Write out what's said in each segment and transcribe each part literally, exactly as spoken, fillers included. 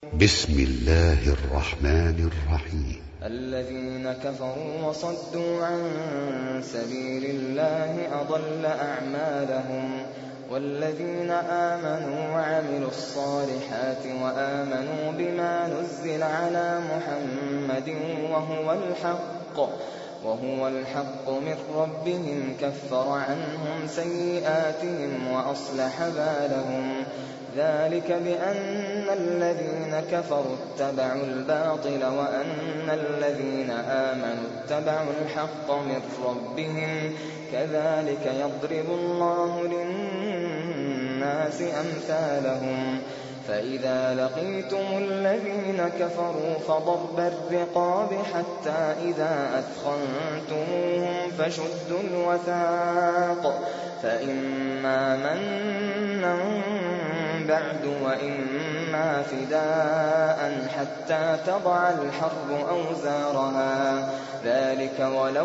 بسم الله الرحمن الرحيم. الذين كفروا وصدوا عن سبيل الله أضل أعمالهم، والذين آمنوا وعملوا الصالحات وآمنوا بما نزل على محمد وهو الحق وهو الحق من ربهم كفر عنهم سيئاتهم وأصلح بالهم. ذلك بأن الذين كفروا اتبعوا الباطل وأن الذين آمنوا اتبعوا الحق من ربهم، كذلك يضرب الله للناس أمثالهم. فإذا لقيتم الذين كفروا فضرب الرقاب حتى إذا أثخنتموهم فشدوا الوثاق، فإما منا بعد وإما فداء حتى تضع الحرب أوزارها، ذلك ولو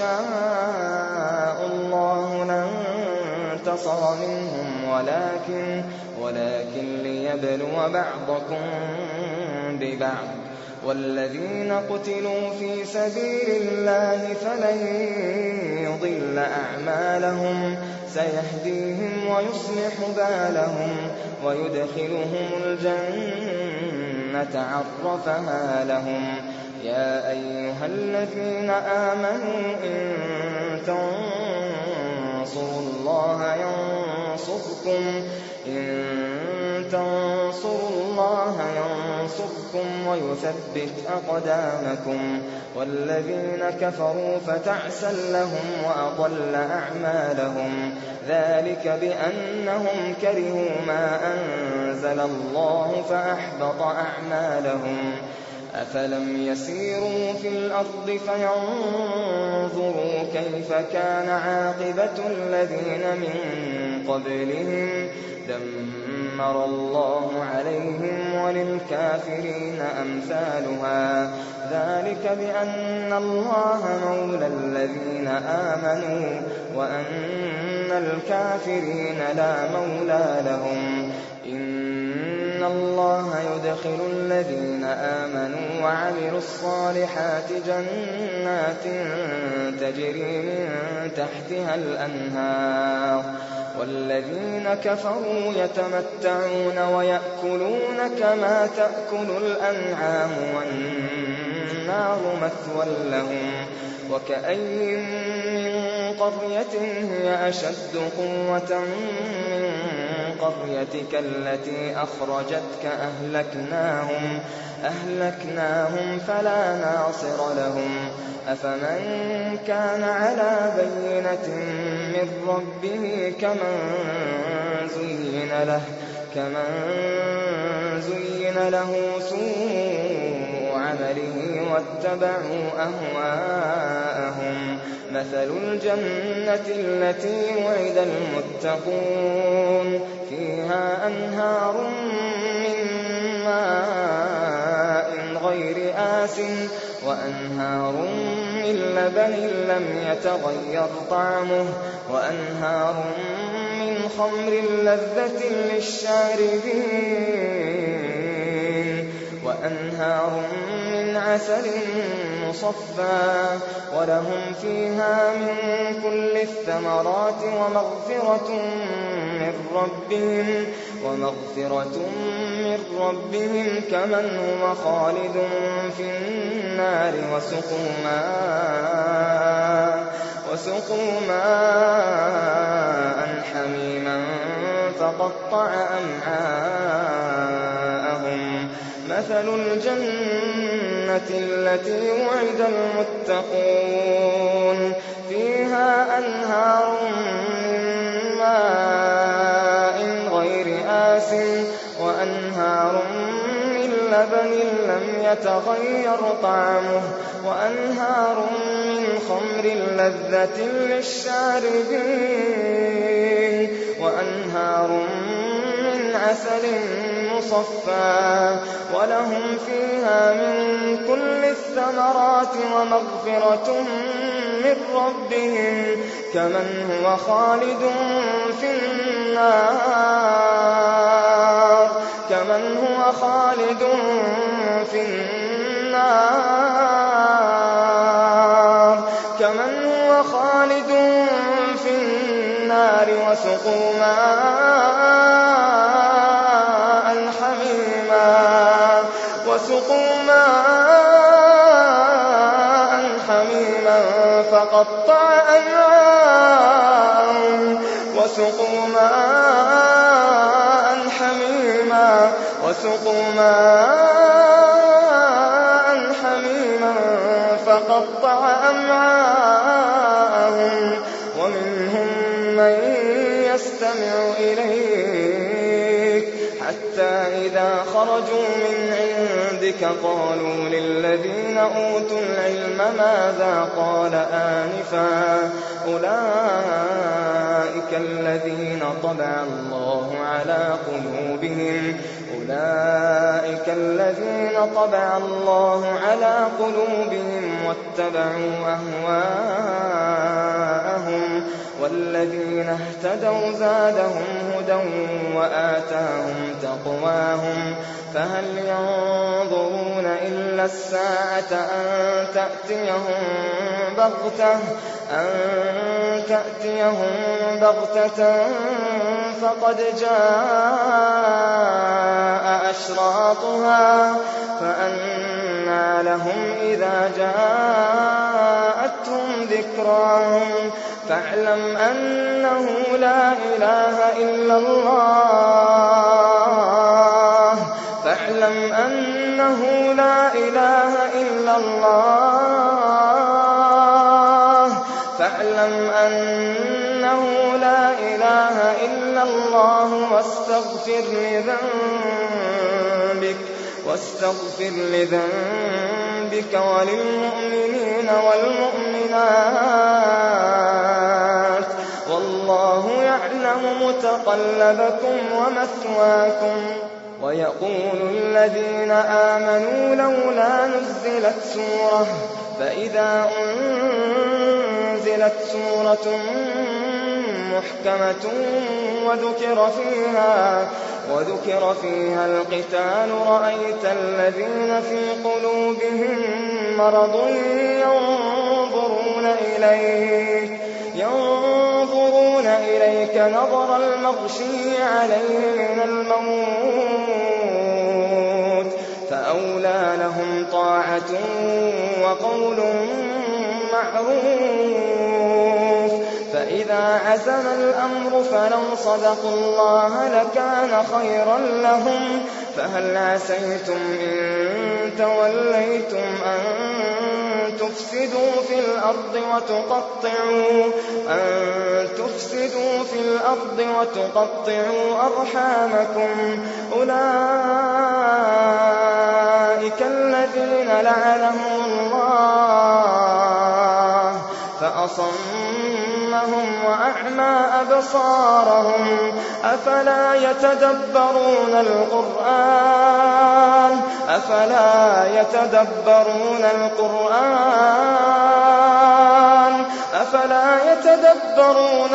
يشاء الله لانتصر منهم ولكن ولكن ليبلو بعضكم ببعض. والذين قتلوا في سبيل الله فلن يضل أعمالهم، سيهديهم ويصلح بالهم ويدخلهم الجنة عرفها لهم. يا أيها الذين آمنوا إن تنصروا الله ينصركم إن تنصروا الله ينصركم ويثبت أقدامكم. والذين كفروا فتعسا لهم وأضل أعمالهم، ذلك بأنهم كرهوا ما أنزل الله فأحبط أعمالهم. أفلم يسيروا في الأرض فينظروا كيف كان عاقبة الذين من قبلهم، دمر الله عليهم وللكافرين أمثالها. ذلك بأن الله مولى الذين آمنوا وأن الكافرين لا مولى لهم. إن الله يدخل الذين آمنوا وعملوا الصالحات جنات تجري من تحتها الأنهار، والذين كفروا يتمتعون ويأكلون كما تأكل الأنعام والنار مثوى لهم. وكأي من قرية هي أشد قوة من قريتك التي أخرجتك أهلكناهم أهلكناهم فلا ناصر لهم. أفمن كان على بينة من ربه كمن زين له كمن زين له سوء عمله واتبعوا أهواءهم. مثل الجنة التي وعد المتقون فيها أنهار من ماء غير آسٍ وأنهار من لبن لم يتغير طعمه وأنهار من خمر لذة للشاربين وأنهار من عسل مصفى ولهم فيها من كل الثمرات ومغفرة من ربهم ومغفرة من ربهم كمن هو خالد في النار وسقوا ماء وسقوا ماء حميما فقطع أمعاءهم. مثل الجنة التي وعد المتقون فيها أنهار من ماء غير آسٍ وأنهار من لبن لم يتغير طعمه وأنهار من خمر لذة للشاربين وأنهار من عسل مصفى ولهم فيها من كل الثمرات ومغفرة من ربهم كمن هو خالد في النار كمن هو خالد في النار كمن هو خالد في النار وسقوا ماء حميما وسقوا ماء حميما فقطع أمعاءهم وسقوا ماء حميما وسقوا ماء حميما فقطع أمعاءهم ومنهم من يستمع إليك حتى إذا خرجوا من عندك قالوا للذين أوتوا العلم ماذا قال آنفا أولئك الذين طبع الله على قلوبهم أولئك الذين طبع الله على قلوبهم واتبعوا أهواءهم والذين اهتدوا زادهم هدى وآتاهم تقواهم فهل ينظرون إلا الساعة أن تأتيهم بغتة أن تأتيهم بغتة فقد جاء أشراطها فأنى لهم إذا جاءتهم ذكراهم فاعلم أنه لا إله إلا الله فاعلم أنه لا إله إلا الله فاعلم أنه لا إله إلا الله واستغفر لذنبك واستغفر لذنبك وللمؤمنين والمؤمنات والله يعلم متقلبكم ومثواكم ويقول الذين آمنوا لولا نزلت سورة فإذا أنزلت سورة محكمة وذكر فيها وذكر فيها القتال رأيت الذين في قلوبهم مرض ينظرون إليك ينظرون إليك نظر المغشي عليه من الموت فأولى لهم طاعة وقول معروف فإذا عزم الأمر فلو صدقوا الله لكان خيرا لهم فهل عسيتم إن توليتم أن تفسدوا في الأرض وتقطعوا أن تفسدوا في الأرض وتقطعوا أرحامكم أولئك الذين لعنهم الله فأصمهم وأعمى أبصارهم أفلا يتدبرون القرآن أفلا يتدبرون القرآن أفلا يتدبرون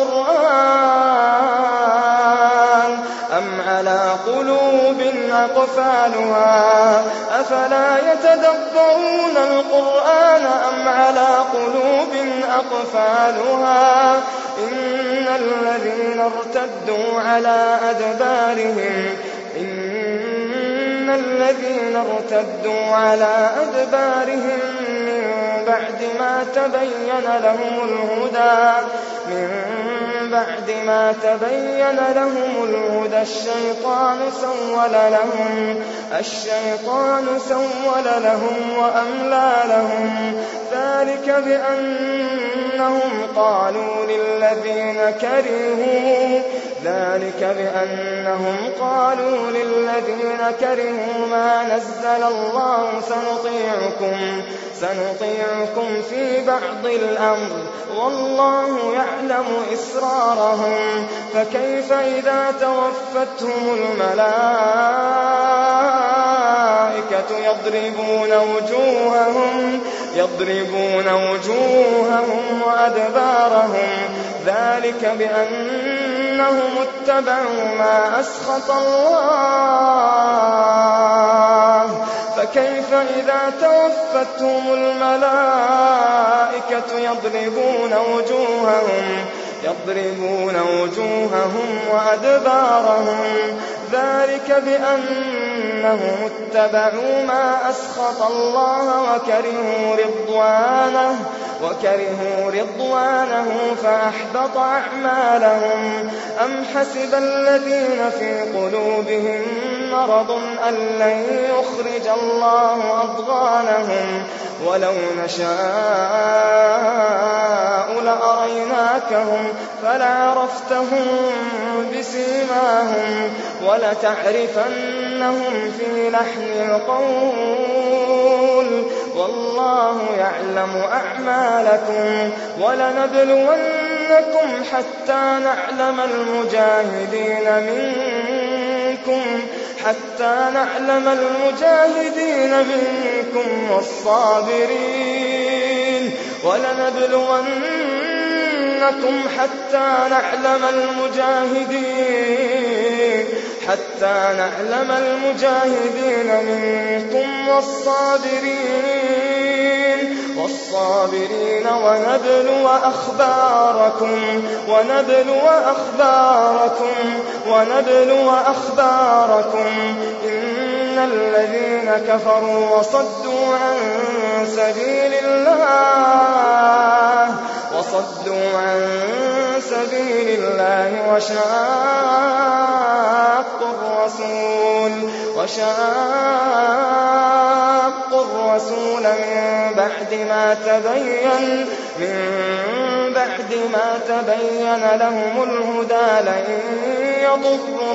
القرآن أم على قلوب أقفالها أفلا يتدبرون القرآن أم على قلوب أقفالها إن الذين ارتدوا على أدبارهم إن الذين ارتدوا على أدبارهم من بعد ما تبين لهم الهدى من بعد ما تبين لهم الهدى الشيطان سول لهم الشيطان سول لهم وأملى لهم ذلك بأنهم قالوا للذين كرهوا ذلك بأنهم قالوا للذين كرهوا ما نزل الله سنطيعكم سنطيعكم في بعض الأمر والله يعلم إسرارهم فكيف إذا توفتهم الملائكة يضربون وجوههم يضربون وجوههم وأدبارهم ذلك بأن بأنهم اتبعوا ما أسخط الله فكيف إذا توفتهم الملائكة يضربون وجوههم يضربون وجوههم وأدبارهم ذلك بأنهم اتبعوا ما أسخط الله وكرهوا رضوانه وكرهوا رضوانه فأحبط أعمالهم أم حسب الذين في قلوبهم مرض أن لن يخرج الله أضغانهم ولو نشاء لأريناكهم فلعرفتهم بسيماهم ولتعرفنهم في لحن القول والله يعلم أعمالكم ولنبلونكم حتى نعلم المجاهدين منكم حتى نعلم المجاهدين منكم والصابرين ولنبلونكم حتى نعلم المجاهدين حتى نعلم المجاهدين منكم والصابرين والصابرين ونبلو أخباركم ونبلو أخباركم ونبلو أخباركم إن الذين كفروا وصدوا عن سبيل الله وصدوا عن سبيل الله وشاقوا الرسول وشاقوا الرسول من بعد ما تبين من بعد ما تبين لهم الهدى لن يضروا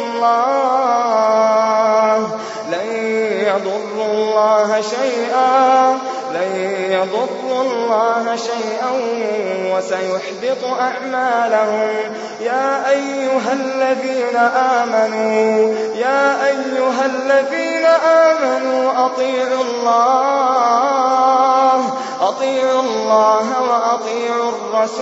الله لن يضروا الله شيئا لن يضروا الله شيئا وسيحبط أعمالهم يا أيها الذين آمنوا يا أيها الذين آمنوا أطيعوا الله أطيعوا الله وأطيعوا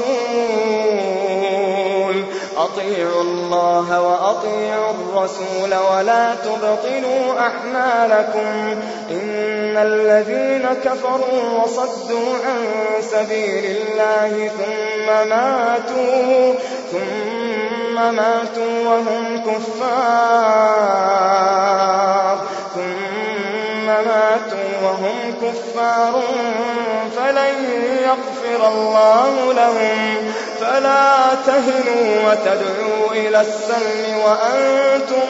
الرسول أطيعوا الله وأطيعوا الرسول ولا تبطلوا أعمالكم إن الذين كفروا وصدوا عن سبيل الله ثم ماتوا ثم ماتوا وهم كفار ثم ماتوا وهم كفار فلن يغفر الله لهم فلا تهنوا وتدعوا إلى السلم وأنتم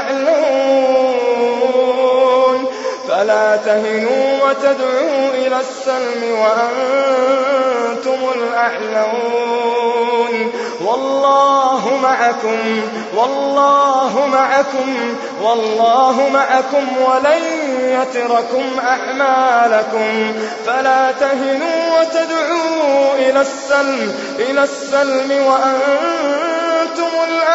الأعلون فلا تهنوا وتدعوا إلى السلم وأنتم الأعلون والله معكم والله معكم والله معكم ولن يتركم أعمالكم فلا تهنوا وتدعوا إلى السلم إلى السلم وأنتم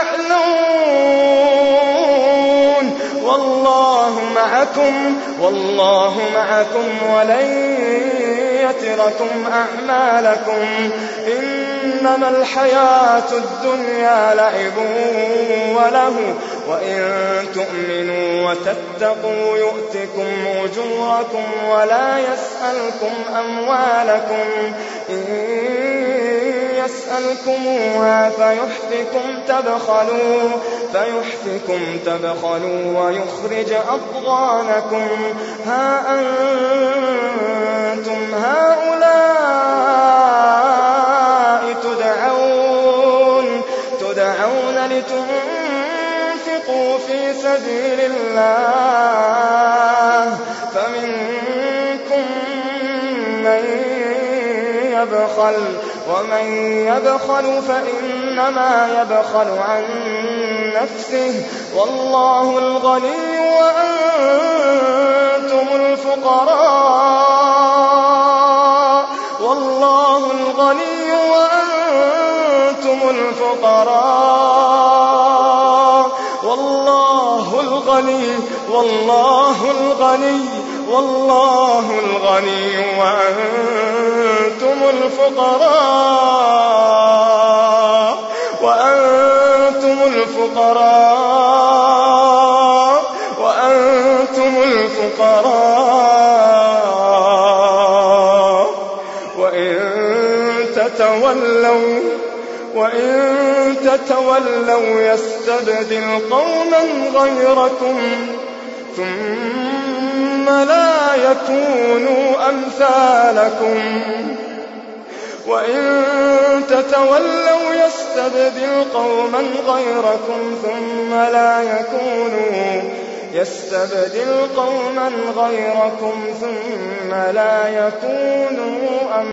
الأعلون والله معكم والله معكم ولن يتركم أعمالكم إنما الحياة الدنيا لعب وله وإن تؤمنوا وتتقوا يؤتكم أجوركم ولا يسألكم أموالكم إن يسألكموها فيحفكم تبخلوا فيحفكم تبخلوا ويخرج أضغانكم ها أنتم هؤلاء تدعون تدعون لتنفقوا في سبيل الله فمنكم من يبخل ومن يبخل فإنما يبخل عن نفسه والله الغني وأنتم الفقراء والله الغني وأنتم الفقراء والله الغني والله الغني والله الغني وأنتم الفقراء وأنتم الفقراء وأنتم الفقراء وإن تتولوا وإن تتولوا يستبدل قوما غيركم ثم لا يكونوا أمثالكم وإن تتولوا يستبدل قوما غيركم ثم لا يكونوا يستبدل قوما غيركم ثم لا يكونوا